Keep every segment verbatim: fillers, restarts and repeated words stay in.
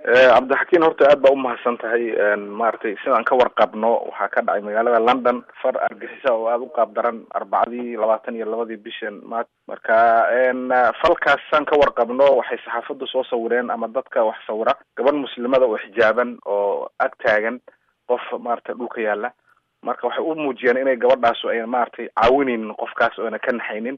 cabdixakiin horta aad baa u mahadsan tahay maaragtay sidaan ka warqabno waxaa ka dhacay magaalada London far argixisa oo aad u qaab daran arbacadii labaatan iyo labadii bishan marka falkaas aan ka warqabno waxay saxaafadu soo sawireen ama dadka wax sawira gabadh muslimada oo xijaaban oo ag taagan qof maaragtay dhulka yaala marka waxay u muujiyeen inay gabadhaas ay maaragtay caawineen qofkaas oo ana ka naxaynin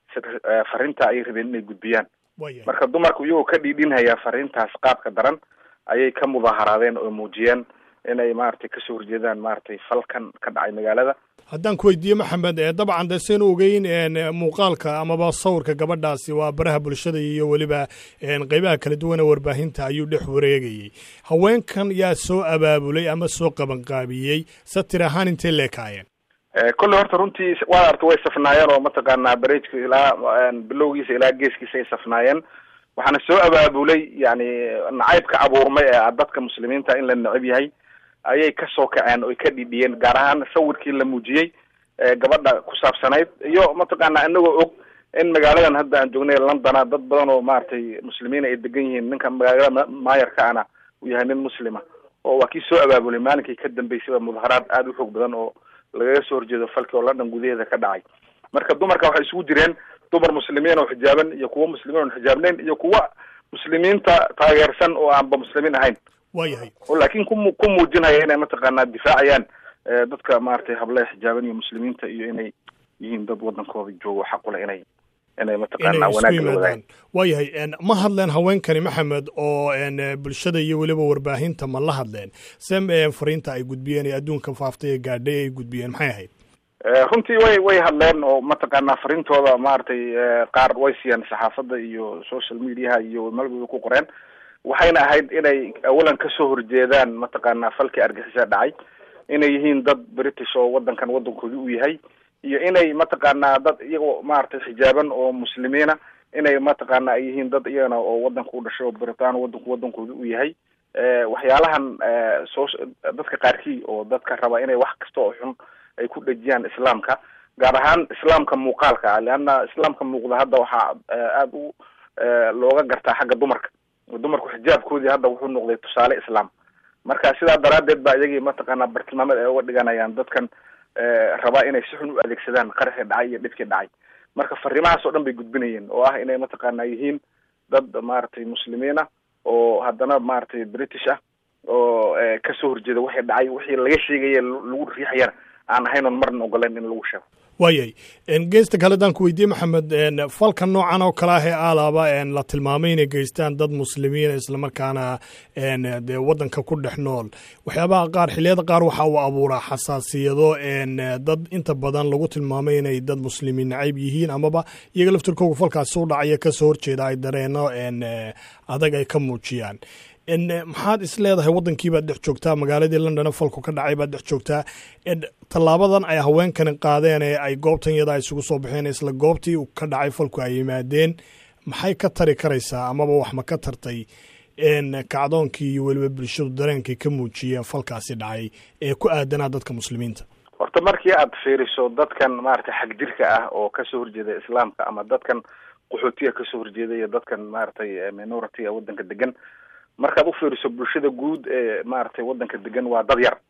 farinta ay rabeen inay gudbiyaan marka dumarku iyagoo ka dhiidhinaya farintaas qaabka daran ayay ka mudaharaadeen oo muujiyeen inay maartay ka soo horjeedaan maartay falkan ka dhacay magaalada haddaan ku weydiiyo maxamed ee dabcan daseen ogeyn ee muuqaalka ama sawirka gabadhaasi waa baraha bulshada iyo waliba een qaybaha kala duwan ee warbaahinta ayuu dhex wareegayay haweenkan yaa soo abaabulay ama soo qaban qaabiyay satir ahaan intee leekaayeen كل هرت رنتي وارت ويس صفنايان ومتقنا بريج إلى بلوجيس إلى جيس كيس صفنايان وحنا سوء أبولي يعني نعيب كعبور ما عدد كمسلمين تا إن للنعيب هاي أي كسوك عن ويكدي دين جاران صور كل مجيء قبضنا كساب سنايد يو متقنا إنه إن مجالنا هذا عن جوني لندن ضد بدنو مارتي مسلمين يدقين من كم مجال ما يركعنا ويهني المسلمة وكيس سوء أبولي مالك يقدم بيسوى مظاهرات عادوا فوق بدنو laga soo horjeedo falkii oo London gudaheeda ka dhacay marka dumarka waxay isugu jireen dumar muslimiin oo xijaaban iyo kuwa muslimiin oo xijaabnayn iyo kuwa muslimiinta taageersan oo aan muslimiin ahayn waayahay laakiin ku muujinaya inay mataqaanaa difaacayaan dadka maartay hablaha xijaaban iyo muslimiinta iyo inay yihiin dad wadankooda joogo xaq u leh inay inay mataqaanaa wanaag wadaan waayahay ma hadleen haweenkani maxamed oo bulshada iyo waliba warbaahinta ma la hadleen sam fariinta ay gudbiyeen ee adduunka faaftay ee gaadhay ay gudbiyeen maxay ahayd runtii way way hadleen oo mataqaanaa fariintooda maartay qaar way siiyeen saxaafadda iyo social media iyo malba ku qoreen waxayna ahayd inay awalan ka soo horjeedaan mataqaanaa falkii argixisada dhacay inay yihiin dad British oo wadankan wadankooda u yahay iyo inay mataqaanaa dad iyagoo maartay xijaaban oo muslimiina inay mataqaanaa ay yihiin dad iyana oo wadanka u dhashay oo Britain wadanku wadankooda u yahay ee waxyaalahan soo dadka qaarkii oo dadka raba inay wax kasta oo xun ay ku dhajiyaan islaamka gaar ahaan islaamka muuqaalka ah laana islaamka muuqda hadda waxa aad u looga gartaa xagga dumarka dumarku xijaabkoodii hadda wuxuu noqday tusaale islaam marka sidaa daraadeed baa iyagii mataqaanaa bartilmaameed ay uga dhiganayaan dadkan raba inay si xun u adeegsadaan qarxi dhacay iyo dhibkii dhacay marka fariimahaas oo dhan bay gudbinayeen oo ah inay mataqaanaa yihiin dad maartay muslimiina oo haddana maartay British ah oo ka soo horjeeda wixii dhacay wixii laga sheegay lagu riixayana aan ahayn marna ogoleen in lagu sheego waayay in geesta kale daan ku weydiiyay maxamed in falka noocan oo kala ah alaaba in la tilmaamay inay geystaan dad muslimiin isla markaana in de wadanka ku dhex nool waxyaabaha qaar xiliyada qaar waxa uu abuuraa xasaasiyado in dad inta badan lagu tilmaamay inay dad muslimiin nacayb yihiin amaba iyaga laftirkooda falkaas soo dhacay ka soo horjeeda ay dareeno in adag ay ka muujiyaan in maxaad is leedahay wadankii baad dhex joogtaa magaaladii London falku ka dhacay baad dhex joogtaa in talaabadan ay haweenkan qaadeen ee ay goobtan yada ay isugu soo baxeen isla goobtii uu ka dhacay falku ay yimaadeen maxay ka tari karaysaa amaba wax ma ka tartay in kacdoonkii iyo waliba bulshadu dareenkii ka muujiyeen falkaasi dhacay ee ku aadanaa dadka muslimiinta horta markii aad fiiriso dadkan maartay xaq jirka ah oo ka soo horjeeda islaamka ama dadkan qaxootiga ka soo horjeeda iyo dadkan maartay minority wadanka degan markaad u fiiriso bulshada guud ee maartay wadanka degan waa dad yar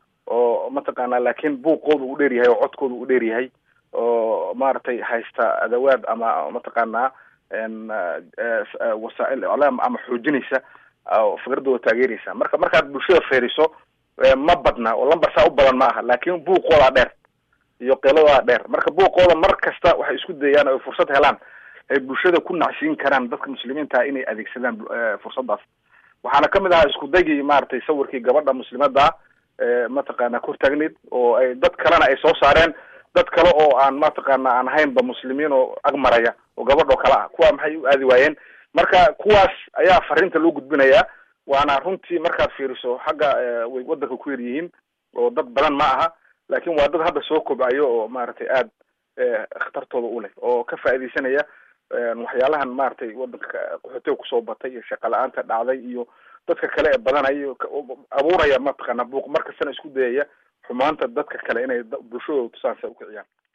oo mataqaanaa laakiin buuqooda u dheer yahay oo codkooda u dheer yahay oo maartay haysta adawaad ama mataqaanaa in wasaa'il iclaam ama xoojinaysa oo fikradooda taageeraysa marka markaad bulshada fiiriso ma badna oo lambar saa u badan ma aha laakiin buuqooda dheer iyo qeeladooda dheer marka buuqooda mar kasta waxay isku dayaan oo fursad helaan ay bulshada ku nacsiin karaan dadka muslimiinta inay adeegsadaan fursadaas waxaana kamid ahaa isku daygii maartay sawirkii gabadha muslimada ee mataqaanaa kor taagneed oo ay dad kalena ay soo saareen dad kale oo aan mataqaanaa aan ahaynba muslimiin oo agmaraya oo gabadho kale ah kuwa maxay u aadi waayeen marka kuwaas ayaa fariinta loo gudbinayaa waana runtii markaad fiiriso xagga way wadanka ku yar yihiin oo dad badan ma aha laakiin waa dad hadda soo kobcayo oo maartay aad khatartooda u leh oo ka faa'iideysanaya waxyaalahan maartay wadanka qaxootiga kusoo batay iyo shaqo la'aanta dhacday iyo dadka kale ee badanaya abuuraya mataqaanaa buuq markastana isku dayaya xumaanta dadka kale inay bulshadooda tusaan sa u kiciyaan